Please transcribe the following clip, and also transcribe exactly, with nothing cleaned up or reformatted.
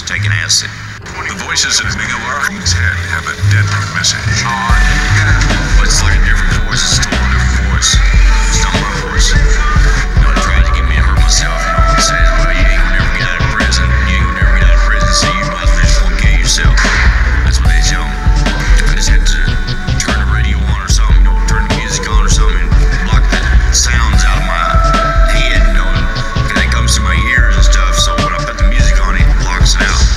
taking acid. The voices in Miguel Archie's head have a deadly message. It's like a different voice.